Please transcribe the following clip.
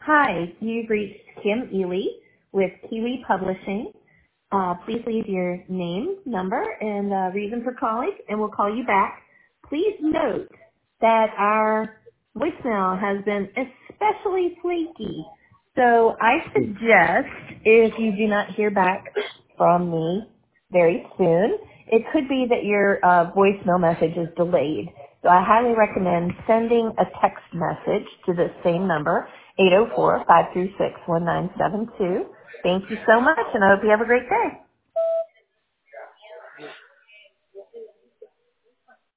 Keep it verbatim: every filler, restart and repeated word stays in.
Hi, you've reached Kim Ely with Kiwi Publishing. Uh, please leave your name, number, and uh, reason for calling, and we'll call you back. Please note that our voicemail has been especially flaky. So I suggest if you do not hear back from me very soon, it could be that your uh, voicemail message is delayed. So I highly recommend sending a text message to the same number, eight oh four, five three six, one nine seven two. Thank you so much, and I hope you have a great day.